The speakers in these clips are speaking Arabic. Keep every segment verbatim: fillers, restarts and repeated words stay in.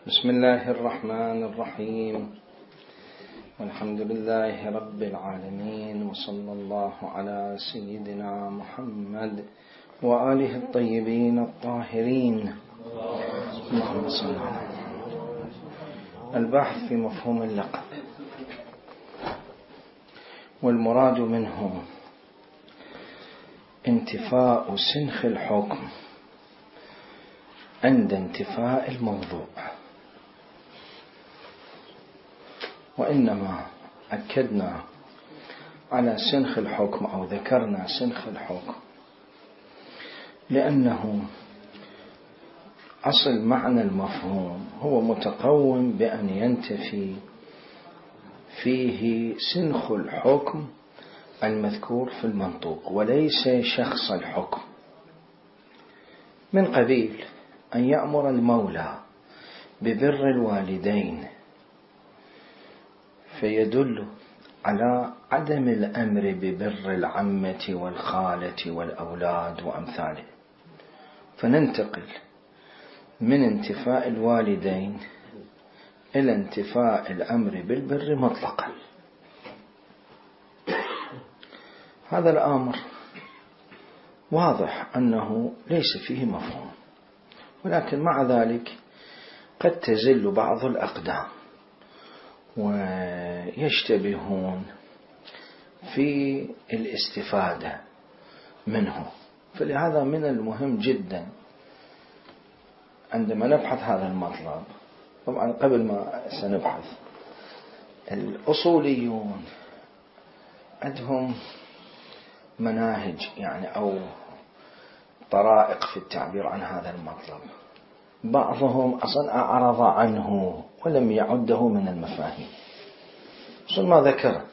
بسم الله الرحمن الرحيم، والحمد لله رب العالمين، وصلى الله على سيدنا محمد وآله الطيبين الطاهرين. اللهم صل على البحث في مفهوم اللقب، والمراد منه انتفاء سنخ الحكم عند انتفاء الموضوع، وإنما أكدنا على سنخ الحكم أو ذكرنا سنخ الحكم لأنه أصل معنى المفهوم هو متقوم بأن ينتفي فيه سنخ الحكم المذكور في المنطوق وليس شخص الحكم، من قبيل أن يأمر المولى ببر الوالدين فيدل على عدم الأمر ببر العمة والخالة والأولاد وأمثاله، فننتقل من انتفاء الوالدين إلى انتفاء الأمر بالبر مطلقا. هذا الأمر واضح أنه ليس فيه مفهوم، ولكن مع ذلك قد تزل بعض الأقدام ويشتبهون في الاستفادة منه، فلهذا من المهم جدا عندما نبحث هذا المطلب. طبعا قبل ما سنبحث، الأصوليون عندهم مناهج يعني أو طرائق في التعبير عن هذا المطلب، بعضهم أصلا أعرض عنه ولم يعده من المفاهيم أصلا ما ذكره،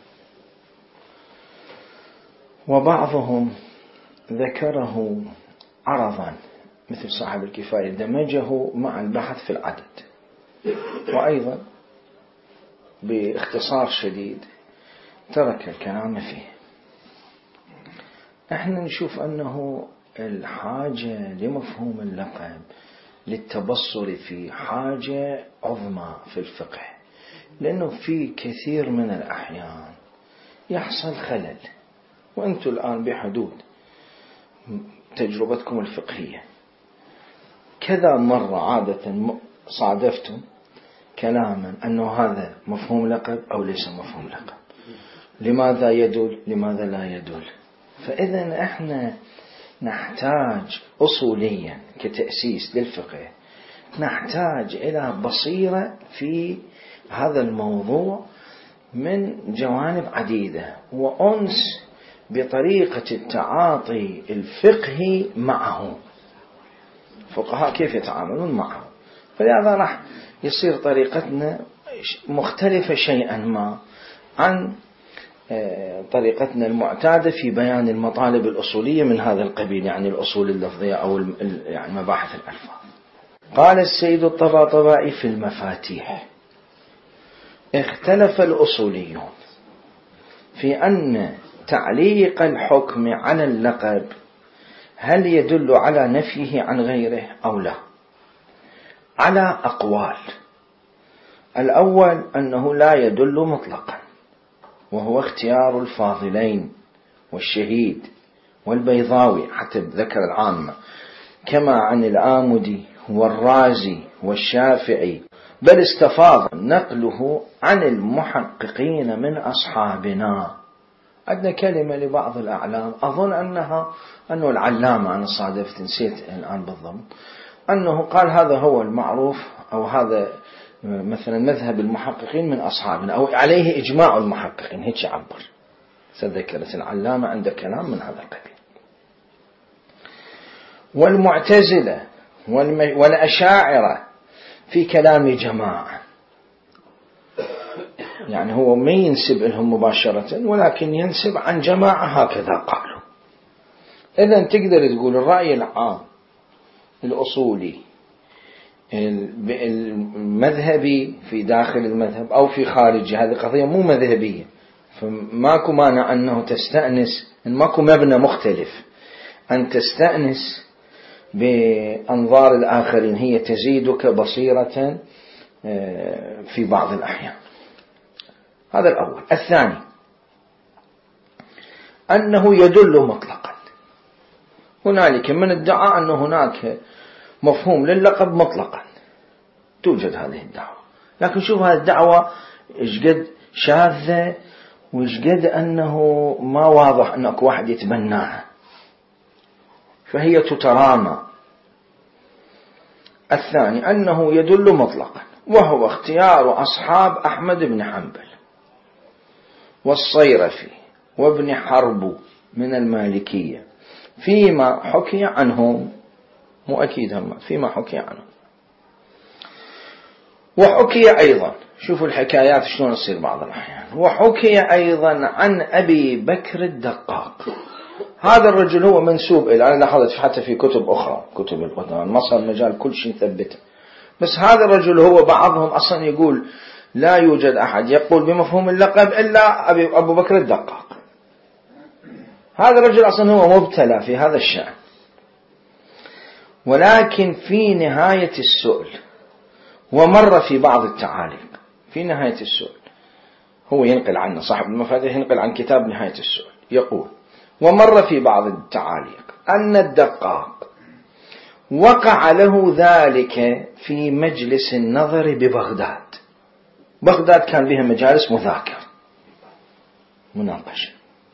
وبعضهم ذكره عرضا مثل صاحب الكفاية دمجه مع البحث في العدد، وأيضا باختصار شديد ترك الكلام فيه. احنا نشوف أنه الحاجة لمفهوم اللقب للتبصر في حاجة عظمى في الفقه، لأنه في كثير من الأحيان يحصل خلل، وأنتم الآن بحدود تجربتكم الفقهية كذا مرة عادة صادفتم كلاما أنه هذا مفهوم لقب أو ليس مفهوم لقب، لماذا يدل لماذا لا يدل. فإذا احنا نحتاج أصوليا كتأسيس للفقه، نحتاج إلى بصيرة في هذا الموضوع من جوانب عديدة، وأنس بطريقة التعاطي الفقهي معه، فقهاء كيف يتعاملون معه. فلهذا راح يصير طريقتنا مختلفة شيئا ما عن طريقتنا المعتادة في بيان المطالب الأصولية من هذا القبيل، يعني الأصول اللفظية أو يعني مباحث الألفاظ. قال السيد الطباطبائي في المفاتيح: اختلف الأصوليون في أن تعليق الحكم على اللقب هل يدل على نفيه عن غيره أو لا، على أقوال. الأول أنه لا يدل مطلقا، وهو اختيار الفاضلين والشهيد والبيضاوي حتى ذكر العامة، كما عن الآمدي والرازي والشافعي، بل استفاض نقله عن المحققين من أصحابنا. عندنا كلمة لبعض الأعلام أظن أنها أنه العلامة، أنا صادفت نسيت الآن بالضبط، أنه قال هذا هو المعروف أو هذا مثلا مذهب المحققين من أصحابنا أو عليه إجماع المحققين، هيك عبر. سذكرت العلامة عند كلام من هذا القبيل. والمعتزلة والأشاعرة في كلام جماعة، يعني هو ما ينسب لهم مباشرة ولكن ينسب عن جماعة هكذا قالوا. إذن تقدر تقول الرأي العام الأصولي المذهبي في داخل المذهب أو في خارجه، هذه قضية مو مذهبية، فماكو مانع أنه تستأنس، إن ماكو مبنى مختلف أن تستأنس بأنظار الآخرين، هي تزيدك بصيرة في بعض الأحيان. هذا الأول. الثاني أنه يدل مطلقا. هنالك من ادعى أن هناك مفهوم لللقب مطلقا، توجد هذه الدعوة، لكن شوف هذه الدعوة إيش قد شاذة وإيش قد أنه ما واضح أنك واحد يتبناها، فهي تترامى. الثاني أنه يدل مطلقا، وهو اختيار أصحاب أحمد بن حنبل والصيرفي وابن حرب من المالكية فيما حكي عنهم، مو أكيد هم فيما حكي عنهم. وحكي أيضا، شوفوا الحكايات شلون تصير بعض الأحيان، وحكي أيضا عن أبي بكر الدقاق. هذا الرجل هو منسوب إلى، أنا لاحظت حتى في كتب أخرى، كتب القدامى مصر مجال كل شيء ثبته، بس هذا الرجل هو بعضهم أصلا يقول لا يوجد أحد يقول بمفهوم اللقب إلا أبو بكر الدقاق. هذا الرجل أصلا هو مبتلى في هذا الشأن. ولكن في نهاية السؤل، ومر في بعض التعاليق في نهاية السؤل، هو ينقل عنه صاحب المفاتيح، ينقل عن كتاب نهاية السؤل، يقول: ومر في بعض التعاليق أن الدقاق وقع له ذلك في مجلس النظر ببغداد. بغداد كان بها مجالس مذاكرة مناقشة،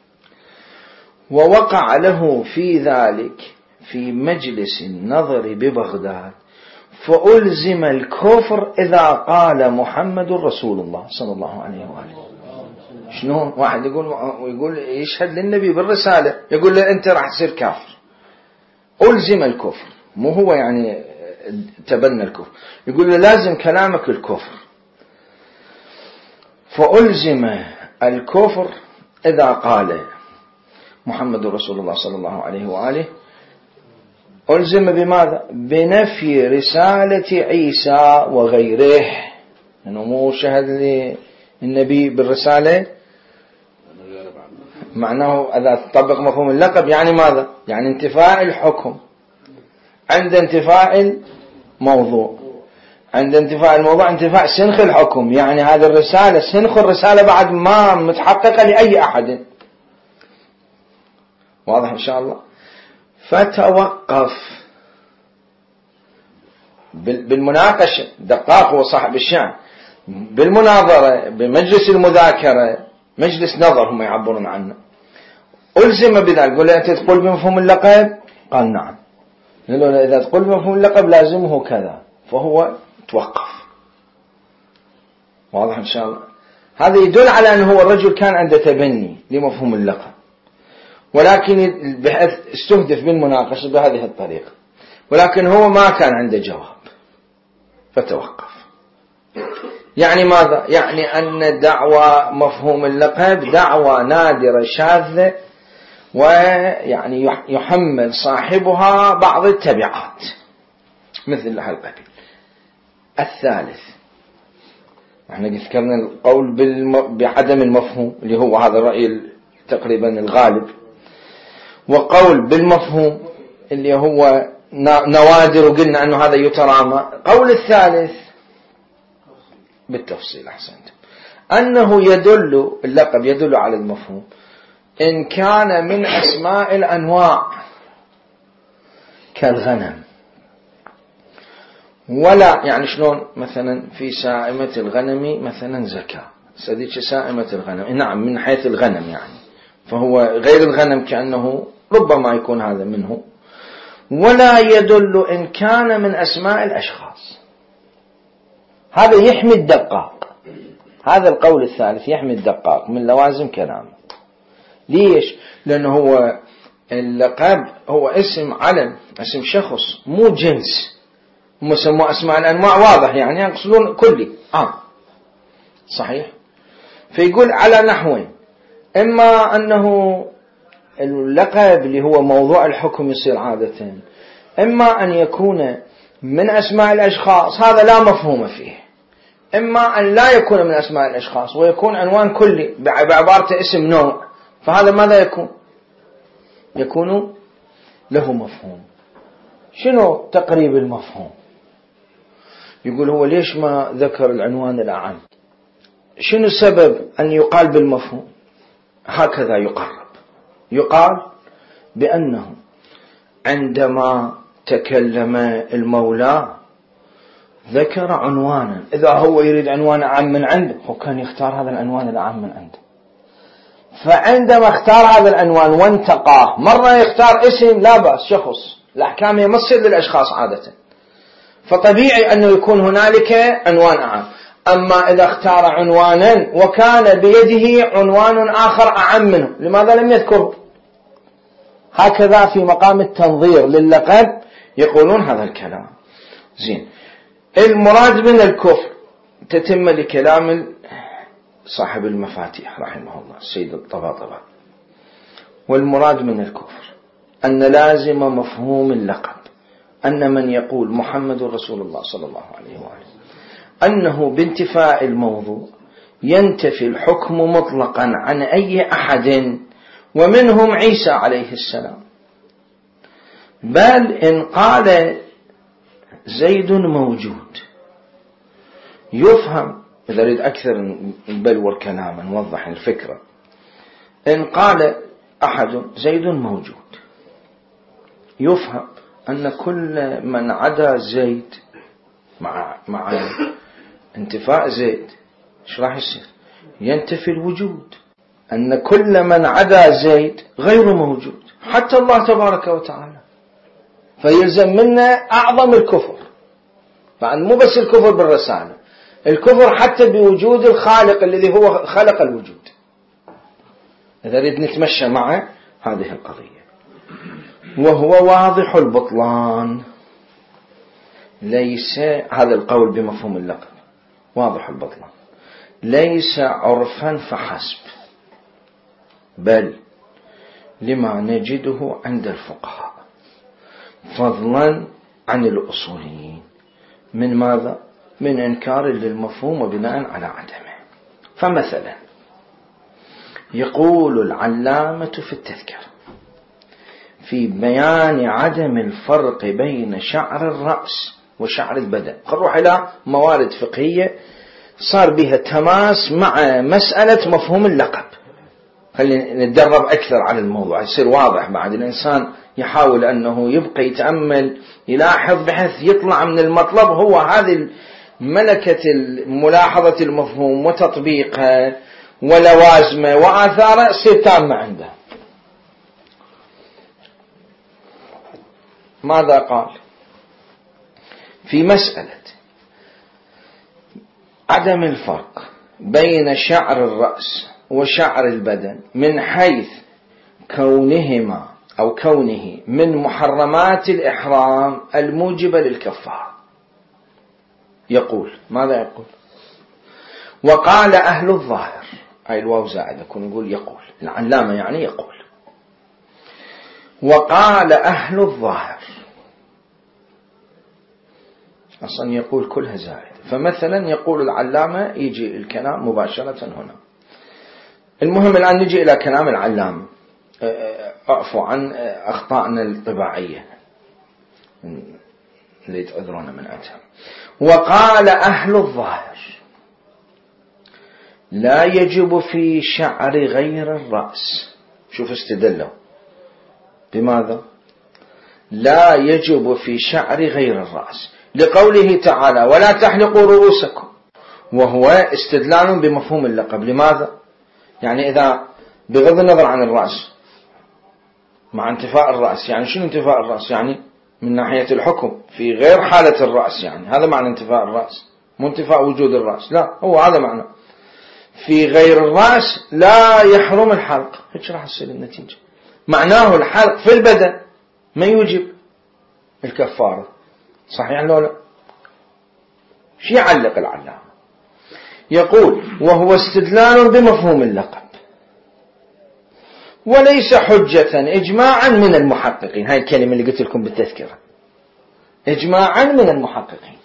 ووقع له في ذلك في مجلس النظر ببغداد فألزم الكفر إذا قال محمد رسول الله صلى الله عليه وآله. شنو واحد يقول ويقول يشهد للنبي بالرسالة، يقول له أنت راح تصير كافر. ألزم الكفر، مو هو يعني تبنى الكفر، يقول له لازم كلامك الكفر. فألزم الكفر إذا قال محمد رسول الله صلى الله عليه وآله. ألزم بماذا؟ بنفي رسالة عيسى وغيره، أنه مو شهد للنبي بالرسالة، معناه إذا تطبق مفهوم اللقب يعني ماذا؟ يعني انتفاء الحكم عند انتفاء الموضوع، عند انتفاء الموضوع انتفاء سنخ الحكم، يعني هذه الرسالة سنخ الرسالة بعد ما متحققة لأي أحد. واضح إن شاء الله؟ فتوقف بالمناقشة، دقاق هو صاحب الشأن، بالمناظرة بمجلس المذاكرة، مجلس نظر هم يعبرون عنه. ألزم بذلك، قل أنت تقول بمفهوم اللقب؟ قال نعم. إذا تقول بمفهوم اللقب لازمه كذا، فهو توقف. واضح إن شاء الله؟ هذا يدل على أنه هو الرجل كان عنده تبني لمفهوم اللقب، ولكن بحيث استهدف بالمناقشة بهذه الطريقة، ولكن هو ما كان عنده جواب فتوقف. يعني ماذا؟ يعني أن دعوى مفهوم اللقب دعوى نادرة شاذة، ويعني يحمل صاحبها بعض التبعات مثل هالقبيل. الثالث، احنا ذكرنا القول بعدم المفهوم اللي هو هذا الرأي تقريبا الغالب، وقول بالمفهوم اللي هو نوادر، وقلنا أنه هذا يترامى. قول الثالث بالتفصيل أحسنت، أنه يدل اللقب يدل على المفهوم إن كان من أسماء الأنواع كالغنم، ولا يعني شلون مثلا في سائمة الغنم مثلا زكاة، سديك سائمة الغنم نعم من حيث الغنم يعني، فهو غير الغنم كأنه ربما يكون هذا منه. ولا يدل إن كان من أسماء الأشخاص، هذا يحمي الدقاق، هذا القول الثالث يحمي الدقاق من لوازم كلامه. ليش؟ لأنه هو اللقب هو اسم علم، اسم شخص مو جنس، هم سموا أسماء الأنواع واضح يعني يقصدون كلي آه صحيح. فيقول على نحوين، إما أنه اللقب اللي هو موضوع الحكم يصير عادة، إما أن يكون من أسماء الأشخاص هذا لا مفهوم فيه، إما أن لا يكون من أسماء الأشخاص ويكون عنوان كلي بعبارة اسم نوع، فهذا ماذا يكون؟ يكون له مفهوم. شنو تقريب المفهوم؟ يقول هو ليش ما ذكر العنوان الأعم؟ شنو السبب أن يقال بالمفهوم؟ هكذا يقرب، يقال بأنه عندما تكلم المولى ذكر عنوانا، إذا هو يريد عنوان أعم من عنده هو كان يختار هذا العنوان الأعم من عنده، فعندما اختار هذا العنوان وانتقاه، مرة يختار اسم لا بأس شخص، الأحكام يمثل للأشخاص عادة، فطبيعي أنه يكون هنالك عنوان أعم. أما إذا اختار عنوانا وكان بيده عنوان آخر أعم منه، لماذا لم يذكره؟ هكذا في مقام التنظير للقب يقولون هذا الكلام. زين، المراد من الكفر تتم لكلام صاحب المفاتيح رحمه الله السيد الطباطبائي، والمراد من الكفر أن لازم مفهوم اللقب، أن من يقول محمد رسول الله صلى الله عليه وآله أنه بانتفاء الموضوع ينتفي الحكم مطلقا عن أي أحد، ومنهم عيسى عليه السلام. بل إن قال زيد موجود يفهم، إذا أريد أكثر نبلور كلاما نوضح الفكرة، إن قال أحد زيد موجود يفهم أن كل من عدا زيد مع مع انتفاء زيد ايش راح يصير؟ ينتفي الوجود، أن كل من عدا زيد غير موجود، حتى الله تبارك وتعالى، فيلزم منا أعظم الكفر، بعد مو بس الكفر بالرسالة، الكفر حتى بوجود الخالق الذي هو خلق الوجود. إذا نريد نتمشى مع هذه القضية، وهو واضح البطلان، ليس هذا القول بمفهوم اللقب واضح البطلان، ليس عرفا فحسب، بل لما نجده عند الفقهاء فضلا عن الأصوليين من ماذا؟ من إنكار للمفهوم وبناء على عدمه. فمثلا يقول العلامة في التذكرة في بيان عدم الفرق بين شعر الرأس وشعر البدن، نروح إلى موارد فقهية صار بها تماس مع مسألة مفهوم اللقب، خلينا نتدرب أكثر على الموضوع يصير واضح، بعد الإنسان يحاول أنه يبقى يتأمل يلاحظ بحيث يطلع من المطلب هو هذه ملكة ملاحظة المفهوم وتطبيقه ولوازمه وآثاره تصير تامة عنده. ماذا قال في مسألة عدم الفرق بين شعر الرأس وشعر البدن من حيث كونهما أو كونه من محرمات الإحرام الموجبة للكفارة؟ يقول ماذا يقول؟ وقال أهل الظاهر، أي الواو زائدة كن يقول يقول العلامة يعني يقول، وقال أهل الظاهر، أصلا يقول كلها زائدة، فمثلا يقول العلامة يجي الكلام مباشرة هنا. المهم الآن نجي إلى كلام العلامة، أعفو عن أخطائنا الطباعية اللي تعذرون من أتهم. وقال أهل الظاهر لا يجب في شعر غير الرأس، شوف استدلوا بماذا؟ لا يجب في شعر غير الرأس لقوله تعالى ولا تحلقوا رؤوسكم، وهو استدلال بمفهوم اللقب. لماذا؟ يعني إذا بغض النظر عن الرأس مع انتفاء الرأس، يعني شنو انتفاء الرأس؟ يعني من ناحية الحكم في غير حالة الرأس، يعني هذا معنى انتفاء الرأس، مو انتفاء وجود الرأس، لا هو هذا معنى. في غير الرأس لا يحرم الحلق، هيك راح تصير النتيجة، معناه الحلق في البدن ما يوجب الكفارة، صحيح لو لا؟ شو يعلق العلامة؟ يقول وهو استدلال بمفهوم اللقب وليس حجة إجماعا من المحققين. هاي الكلمة اللي قلت لكم بالتذكرة، إجماعا من المحققين،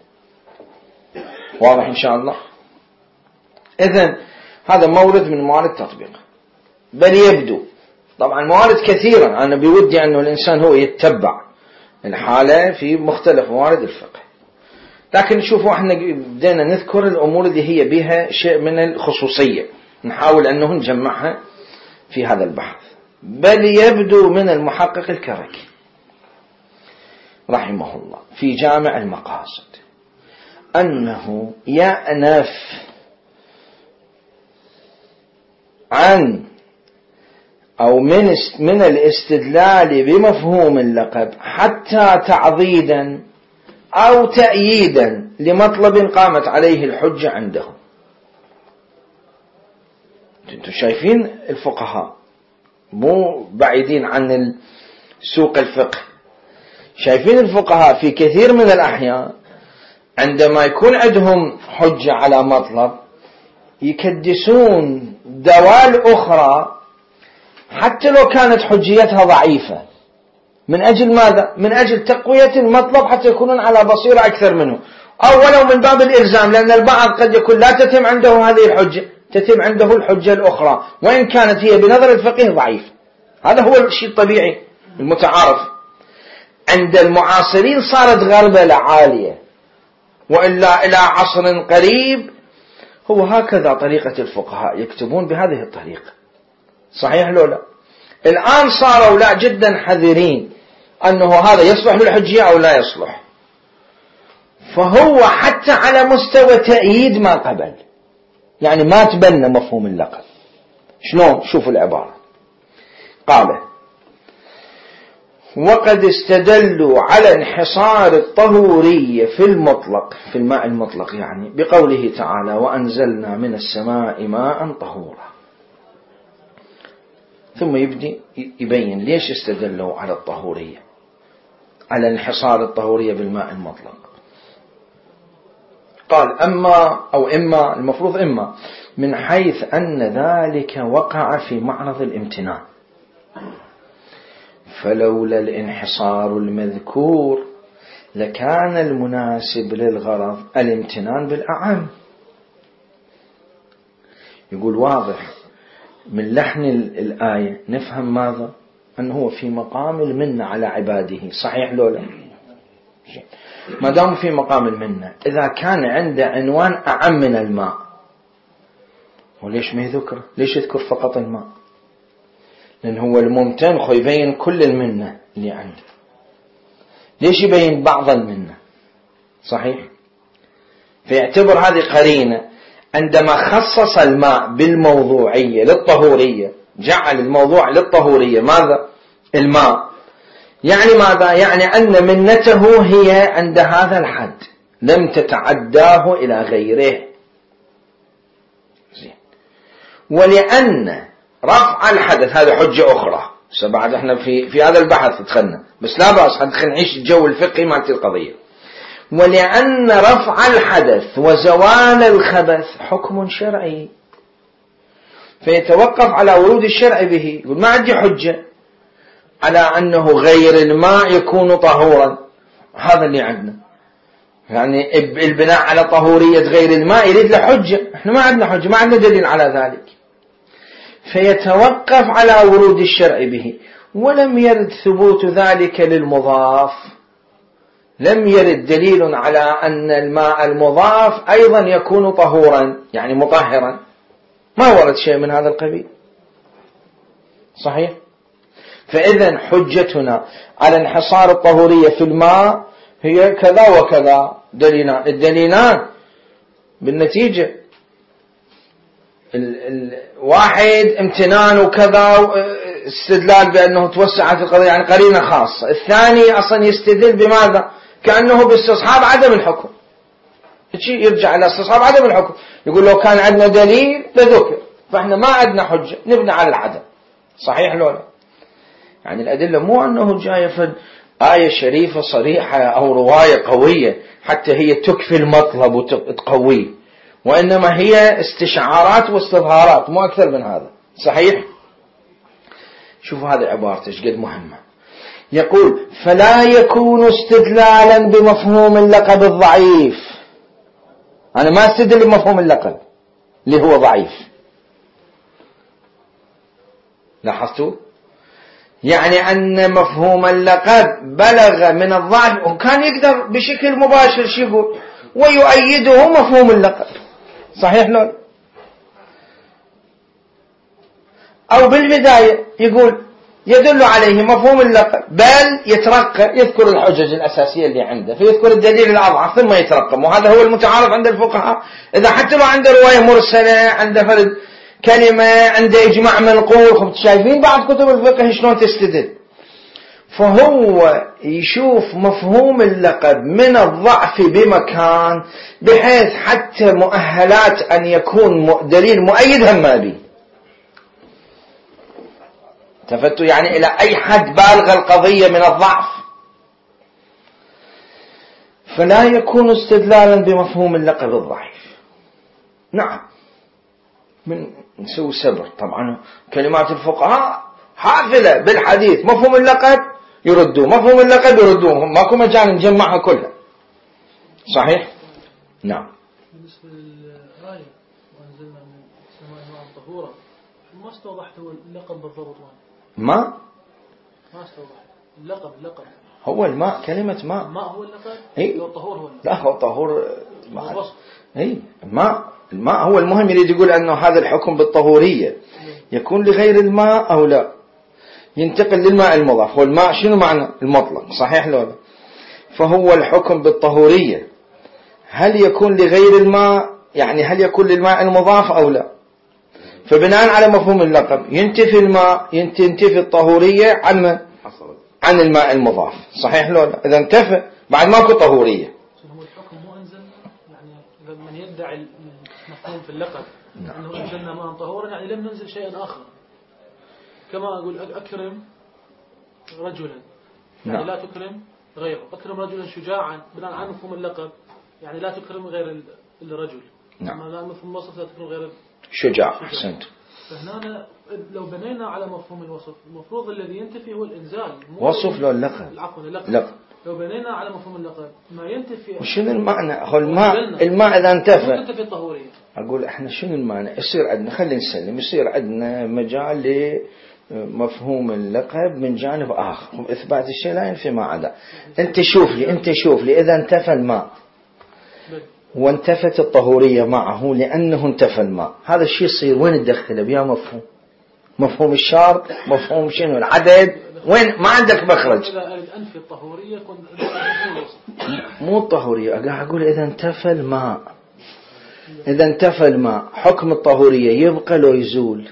واضح إن شاء الله. إذن هذا مورد من موارد التطبيق، بل يبدو طبعا موارد كثيرة، أنا بودي أنه الإنسان هو يتبع الحالة في مختلف موارد الفقه، لكن شوفوا احنا بدينا نذكر الأمور اللي هي بها شيء من الخصوصية، نحاول أنه نجمعها في هذا البحث. بل يبدو من المحقق الكركي رحمه الله في جامع المقاصد أنه يأنف عن أو من من الاستدلال بمفهوم اللقب حتى تعضيدا أو تأييدا لمطلب قامت عليه الحجة عنده. انتم شايفين الفقهاء مو بعيدين عن سوق الفقه، شايفين الفقهاء في كثير من الأحيان عندما يكون عندهم حجة على مطلب يكدسون دوال أخرى حتى لو كانت حجيتها ضعيفة، من أجل ماذا؟ من أجل تقوية المطلب حتى يكونون على بصيرة أكثر منه، أو ولو من باب الإلزام، لأن البعض قد يكون لا تتم عنده هذه الحجة، تتم عنده الحجة الأخرى وإن كانت هي بنظر الفقيه ضعيف. هذا هو الشيء الطبيعي المتعارف. عند المعاصرين صارت غربلة عالية، وإلا إلى عصر قريب هو هكذا طريقة الفقهاء، يكتبون بهذه الطريقة. صحيح لو لا؟ الآن صاروا لا جدا حذرين أنه هذا يصلح للحجية أو لا يصلح، فهو حتى على مستوى تأييد ما قبل، يعني ما تبنى مفهوم اللقب. شلون؟ شوفوا العبارة. قال: وقد استدلوا على انحصار الطهورية في المطلق، في الماء المطلق يعني، بقوله تعالى: وأنزلنا من السماء ماء طهورا. ثم يبدي يبين ليش استدلوا على الطهورية، على انحصار الطهورية بالماء المطلق. قال: أما أو إما، المفروض إما، من حيث أن ذلك وقع في معرض الامتنان، فلولا الانحصار المذكور لكان المناسب للغرض الامتنان بالأعم. يقول واضح من لحن الآية نفهم ماذا؟ أنه هو في مقام المنة على عباده. صحيح لولا؟ ما دام في مقام المنة، إذا كان عنده عنوان أعم من الماء، وليش ما يذكر؟ ليش يذكر فقط الماء؟ لأن هو الممتن خو يبين كل المنة اللي عنده، ليش يبين بعض المنة؟ صحيح؟ فيعتبر هذه قرينة. عندما خصص الماء بالموضوعية للطهورية، جعل الموضوع للطهورية ماذا؟ الماء، يعني ماذا؟ يعني أن منته هي عند هذا الحد، لم تتعداه إلى غيره. زين. ولأن رفع الحدث هذا حجة أخرى، سبعد احنا في في هذا البحث دخلنا، بس لا بأس حد نعيش الجو الفقهي مع القضية. ولأن رفع الحدث وزوال الخبث حكم شرعي، فيتوقف على ورود الشرع به. يقول ما عندي حجة على أنه غير الماء يكون طهورا، هذا اللي عندنا، يعني البناء على طهورية غير الماء يريد له حجة، احنا ما عندنا حجة، ما عندنا دليل على ذلك، فيتوقف على ورود الشرع به. ولم يرد ثبوت ذلك للمضاف، لم يرد دليل على أن الماء المضاف أيضا يكون طهورا يعني مطهرا، ما ورد شيء من هذا القبيل. صحيح؟ فإذن حجتنا على انحصار الطهورية في الماء هي كذا وكذا دليلان. الدليلان بالنتيجة الواحد امتنان وكذا استدلال بأنه توسعت القضية، يعني قرينة خاصة. الثاني أصلا يستدل بماذا؟ كأنه باستصحاب عدم الحكم، يرجع إلى استصحاب عدم الحكم. يقول لو كان عندنا دليل لذكر، فإحنا ما عندنا حجة نبني على العدم. صحيح لولا؟ يعني الأدلة مو أنه جاية في آية شريفة صريحة أو رواية قوية حتى هي تكفي المطلب وتقويه، وإنما هي استشعارات واستظهارات، مو أكثر من هذا. صحيح؟ شوفوا هذه عبارته ايش قد مهمة. يقول: فلا يكون استدلالا بمفهوم اللقب الضعيف. أنا ما استدل بمفهوم اللقب اللي هو ضعيف، لاحظتوا؟ يعني أن مفهوم اللقب بلغ من الضعف، وكان يقدر بشكل مباشر شو يقول؟ ويؤيده مفهوم اللقب. صحيح لو أو بالبداية يقول يدل عليه مفهوم اللقب، بل يترقى يذكر الحجج الأساسية اللي عنده، فيذكر الدليل الأضعف ثم يترقم. وهذا هو المتعارف عند الفقهاء. إذا حتى لو عنده رواية مرسلة، عنده فرد كلمة، عنده إجماع منقول، شايفين بعض كتب الفقه شلون تستدل. فهو يشوف مفهوم اللقب من الضعف بمكان، بحيث حتى مؤهلات أن يكون دليل مؤيد هم ما بيه. تفتوا يعني إلى أي حد بالغ القضية من الضعف، فلا يكون استدلالا بمفهوم اللقب الضعيف. نعم، من نسوي سبر. طبعا كلمات الفقهاء حافلة بالحديث، مفهوم اللقب يردوه، مفهوم اللقب يردوه، ماكو مجال نجمعها كلها. صحيح؟ نعم. بالنسبة للآية وأنزلنا من السماء ماء طهورا، ما استوضحت هو اللقب بالضبط؟ ما ما استوضحت اللقب. اللقب هو الماء، كلمة ماء. الماء هو اللقب؟ اي لو الطهور هو اللقب. لا، هو طهور ماء. اي الماء. الماء هو المهم. يريد يقول أنه هذا الحكم بالطهورية يكون لغير الماء أو لا، ينتقل للماء المضاف. والماء شنو معنى المطلق؟ صحيح لو لا؟ فهو الحكم بالطهورية هل يكون لغير الماء، يعني هل يكون للماء المضاف أو لا. فبناء على مفهوم اللقب ينتفي الماء، ينتفي الطهورية عن عن الماء المضاف. صحيح لو لا؟ إذا انتفى بعد ماكو طهورية. هو الحكم مو أنزل، يعني إذا من يدعي المفهوم في اللقب أنه أنزلنا ماء طهورا، يعني لم ننزل شيئا آخر. كما أقول أكرم رجلا، يعني نعم. لا تكرم غيره. أكرم رجلا شجاعا بناء على مفهوم اللقب، يعني لا تكرم غير الرجل. نعم. لا مفهوم الوصف لا تكرم غير شجاع. أحسنت. فهنا لو بنينا على مفهوم الوصف، المفروض الذي ينتفي هو الإنزال. وصف لو اللقب. عفوا اللقب. لقب. لو بنينا على مفهوم اللقب ما ينتفي. وشنو المعنى؟ هو الماء. الماء إذا انتفى ينتفي الطهورية. أقول إحنا شنو المعنى؟ يصير عندنا، خلينا نسلم، يصير عندنا مجال لمفهوم اللقب من جانب آخر، إثبات الشيء لا ينفي ما عدا. أنت شوف لي أنت شوف لي إذا انتفى الماء وانتفت الطهورية معه لأنه انتفى الماء، هذا الشيء يصير وين ندخله بيا مفهوم؟ مفهوم الشرط، مفهوم شنو العدد، وين ما عندك مخرج. أنفي الطهورية مو الطهورية، قاعد أقول إذا انتفى الماء، إذا انتفى الماء حكم الطهورية يبقى لو يزول؟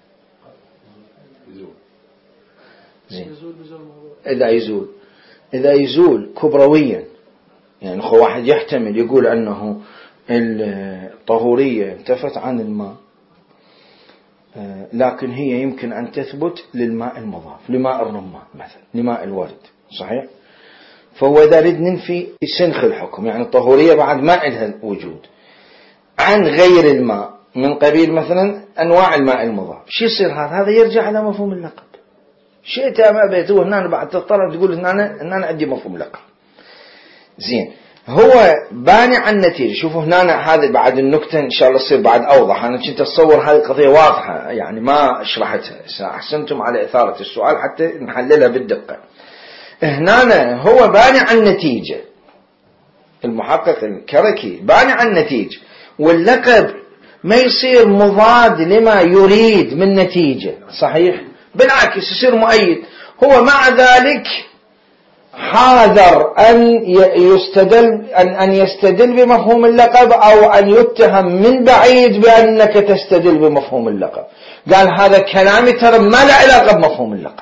زين. إذا يزول إذا يزول كبرويا، يعني خو واحد يحتمل يقول أنه الطهورية انتفت عن الماء، لكن هي يمكن أن تثبت للماء المضاف، لماء الرمان مثلا، لماء الورد. صحيح؟ فهو إذا ريد ننفي يسنخ الحكم، يعني الطهورية بعد ما لها وجود، عن غير الماء من قبيل مثلا أنواع الماء المضاف، شو يصير هذا؟ هذا يرجع على مفهوم اللقب. شئت أم أبيت، هنا بعد تضطر تقول إن أنا إن أنا عندي مفهوم لقب. زين، هو باني عن النتيجة. شوفوا هنا هذا بعد النكتة إن شاء الله تصير بعد أوضح. أنا كنت أتصور هذه القضية واضحة، يعني ما شرحتها. أحسنتم على إثارة السؤال حتى نحللها بالدقة. هنا هو باني عن النتيجة، المحقق الكركي باني عن النتيجة، واللقب ما يصير مضاد لما يريد من نتيجة. صحيح؟ بالعكس يصير مؤيد. هو مع ذلك حاذر أن يستدل أن أن يستدل بمفهوم اللقب، أو أن يتهم من بعيد بأنك تستدل بمفهوم اللقب. قال هذا كلامي ترى ما له علاقة بمفهوم اللقب،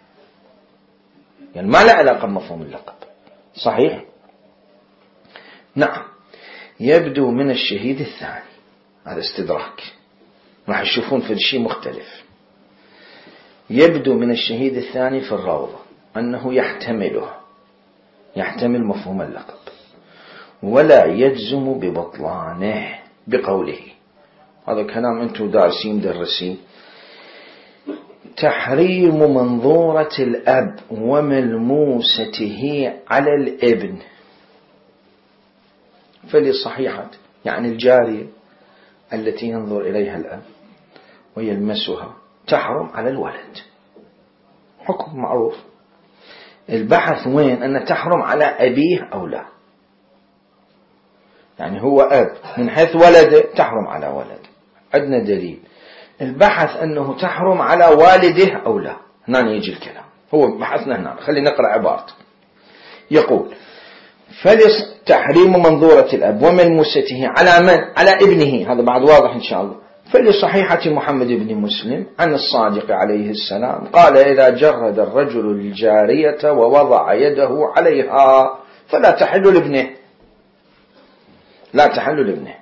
يعني ما له علاقة بمفهوم اللقب. صحيح؟ نعم. يبدو من الشهيد الثاني، هذا استدراك، راح تشوفون في شيء مختلف. يبدو من الشهيد الثاني في الروضة أنه يحتمله، يحتمل مفهوم اللقب، ولا يجزم ببطلانه بقوله. هذا كلام أنتم دارسين مدرسين. تحريم منظورة الأب وملموسته على الابن، فلصحيحة يعني الجارية التي ينظر إليها الأب ويلمسها تحرم على الولد، حكم معروف. البحث وين أن تحرم على أبيه أو لا. يعني هو أب من حيث ولده تحرم على ولده. عندنا دليل البحث أنه تحرم على والده أو لا. هنا يجي الكلام، هو بحثنا هنا. خلينا نقرأ عبارته. يقول فلس تحريم منظورة الأب وملموسته على من؟ على ابنه. هذا بعد واضح إن شاء الله. فلصحيحة محمد بن مسلم عن الصادق عليه السلام قال إذا جرد الرجل الجارية ووضع يده عليها فلا تحل لابنه، لا تحل لابنه.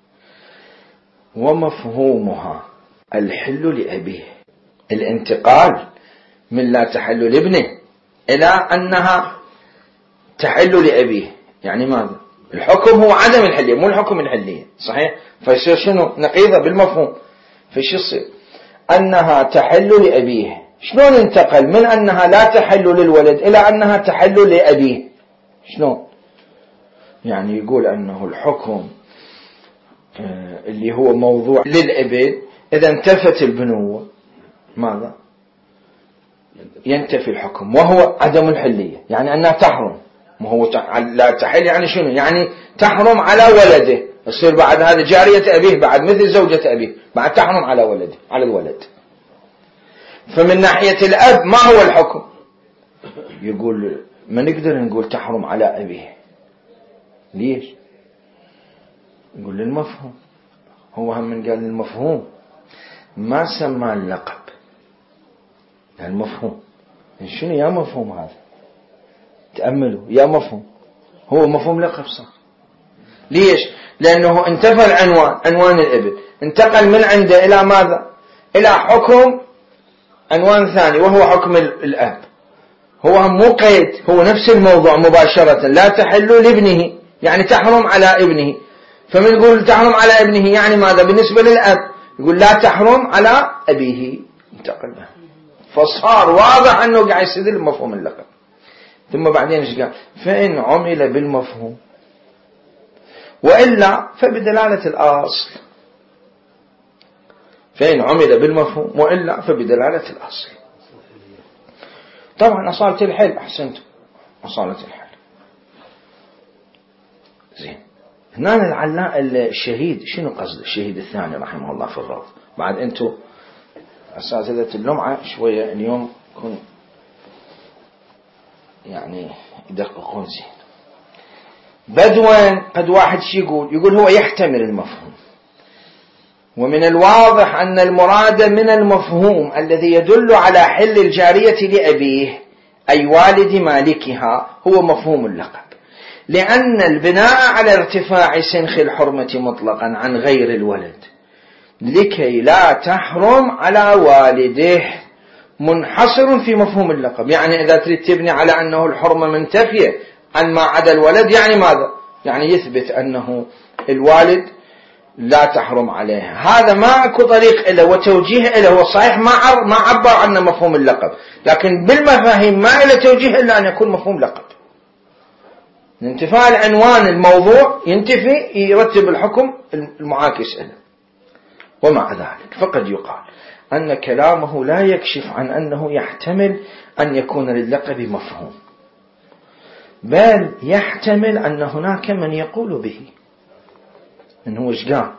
ومفهومها الحل لأبيه، الانتقال من لا تحل لابنه إلى أنها تحل لأبيه. يعني ماذا؟ الحكم هو عدم الحلية مو الحكم الحلية، صحيح؟ فيصير شنو؟ نقيضة بالمفهوم. فيش يصير؟ أنها تحل لأبيه. شلون انتقل من أنها لا تحل للولد إلى أنها تحل لأبيه؟ شلون؟ يعني يقول أنه الحكم اللي هو موضوع للأبد إذا انتفت البنوة ماذا؟ ينتفي الحكم وهو عدم الحلية، يعني أنها تحرم. ما هو لا تحل يعني شنو؟ يعني تحرم على ولده. يصير بعد هذا جارية أبيه بعد مثل زوجة أبيه بعد تحرم على ولده على الولد. فمن ناحية الأب ما هو الحكم؟ يقول ما نقدر نقول تحرم على أبيه. ليش؟ يقول للمفهوم. هو هم من قال للمفهوم ما سمى اللقب المفهوم. شنو يا مفهوم هذا؟ تأملوا يا مفهوم. هو مفهوم لقب صار. ليش؟ لأنه انتفى العنوان، عنوان الابن انتقل من عنده إلى ماذا؟ إلى حكم عنوان ثاني وهو حكم الأب. هو مو قيد، هو نفس الموضوع مباشرة. لا تحل لابنه يعني تحرم على ابنه. فمن يقول تحرم على ابنه يعني ماذا بالنسبة للأب؟ يقول لا تحرم على أبيه. انتقل له. فصار واضح أنه قاعد يستدل بمفهوم اللقب. ثم بعدين ايش قال؟ فإن عمل بالمفهوم وإلا فبدلالة الأصل. فإن عمل بالمفهوم وإلا فبدلالة الأصل. طبعا أصالة الحل. أحسنتم، أصالة الحل. زين. هنا العلاء الشهيد شنو قصد الشهيد الثاني رحمه الله في الروض؟ بعد أنتم أساتذة اللمعة شوية اليوم كن يعني يدققون زين. بدوا قد واحد شي يقول يقول هو يحتمل المفهوم، ومن الواضح أن المراد من المفهوم الذي يدل على حل الجارية لأبيه أي والد مالكها هو مفهوم اللقب، لأن البناء على ارتفاع سنخ الحرمة مطلقا عن غير الولد لكي لا تحرم على والده منحصر في مفهوم اللقب. يعني إذا تريد تبني على أنه الحرمة منتفية عن ما عدا الولد يعني ماذا؟ يعني يثبت أنه الوالد لا تحرم عليه. هذا ما أكو طريق إله وتوجيه إله. وصحيح ما ما عبر عنه مفهوم اللقب، لكن بالمفاهيم ما إله توجيه إلا أن يكون مفهوم لقب. انتفاء العنوان الموضوع ينتفي يرتب الحكم المعاكس له. ومع ذلك فقد يقال أن كلامه لا يكشف عن أنه يحتمل أن يكون لللقب مفهوم، بل يحتمل أن هناك من يقول به. إنه إيش قال؟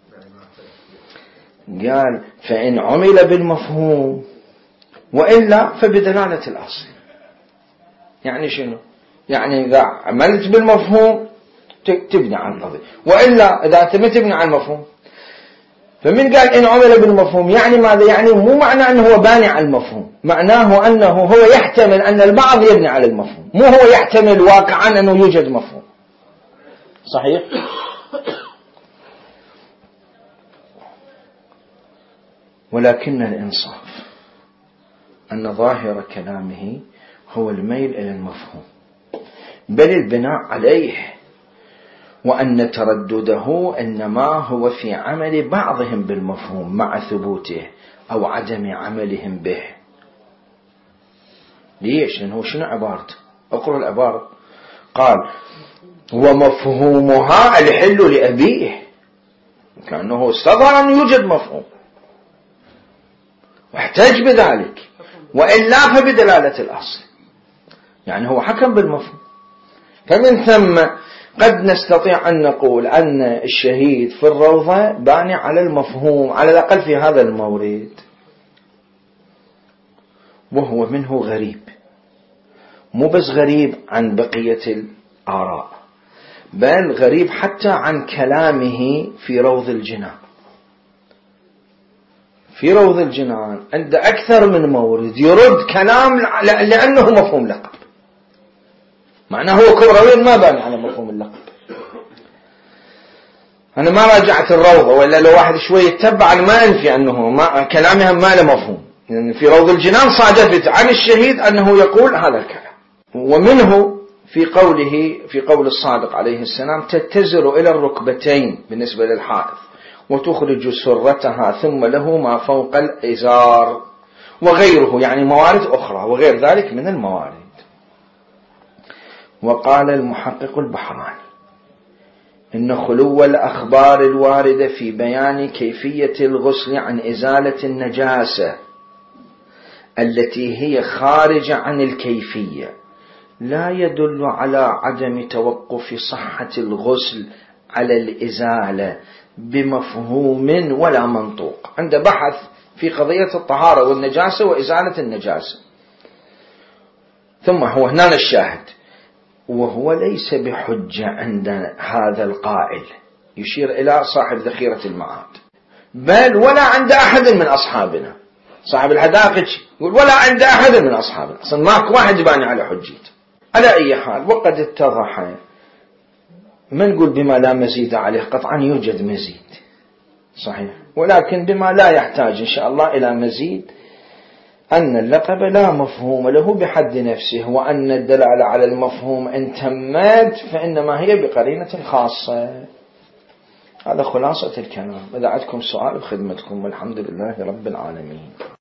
قال فإن عمل بالمفهوم وإلا فبدلالة الأصل. يعني شنو؟ يعني إذا عملت بالمفهوم تبني عن القضية، وإلا إذا أنت ما تبني عن المفهوم. فمن قال إن عمل بالمفهوم يعني ماذا؟ يعني مو معنى أنه هو باني على المفهوم، معناه أنه هو يحتمل أن البعض يبني على المفهوم، مو هو يحتمل واقعا أنه يوجد مفهوم. صحيح؟ ولكن الإنصاف أن ظاهر كلامه هو الميل إلى المفهوم بل البناء عليه، وأن تردده إنما هو في عمل بعضهم بالمفهوم مع ثبوته أو عدم عملهم به. ليش؟ لأنه شنو عبارته؟ أقرأ العبارة. قال ومفهومها الحل لأبيه، كأنه استظهر أن يوجد مفهوم واحتج بذلك، وإلا فبدلالة الأصل. يعني هو حكم بالمفهوم. فمن ثم قد نستطيع أن نقول أن الشهيد في الروضة باني على المفهوم على الأقل في هذا المورد، وهو منه غريب، مو بس غريب عن بقية الآراء، بل غريب حتى عن كلامه في روض الجنان. في روض الجنان عند أكثر من مورد يرد كلام لأنه مفهوم لقب، معناه هو كبروي ما باني على مفهوم اللقب. أنا ما راجعت الروضة، وإلا لو واحد شوي يتبع أنا ما أنفي أنه ما كلامها ما له مفهوم، يعني في روض الجنان صادفت عن الشهيد أنه يقول هذا الكلام. ومنه في قوله في قول الصادق عليه السلام: تتزر إلى الركبتين بالنسبة للحائض وتخرج سرتها ثم له ما فوق الإزار، وغيره يعني موارد أخرى وغير ذلك من الموارد. وقال المحقق البحراني: إن خلو الأخبار الواردة في بيان كيفية الغسل عن إزالة النجاسة التي هي خارجة عن الكيفية لا يدل على عدم توقف صحة الغسل على الإزالة بمفهوم ولا منطوق. عنده بحث في قضية الطهارة والنجاسة وإزالة النجاسة. ثم هو هنا الشاهد: وهو ليس بحجة عند هذا القائل، يشير إلى صاحب ذخيرة المعاد، بل ولا عند أحد من أصحابنا. صاحب الحدائق يقول ولا عند أحد من أصحابنا، أصلا ماك واحد باني على حجيته. على أي حال، وقد اتضح، ما نقول بما لا مزيد عليه، قطعا يوجد مزيد صحيح، ولكن بما لا يحتاج إن شاء الله إلى مزيد، أن اللقب لا مفهوم له بحد نفسه، وأن الدلالة على المفهوم إن تمت فإنما هي بقرينة خاصة. هذا خلاصة الكلام. إذا عندكم سؤال بخدمتكم، والحمد لله رب العالمين.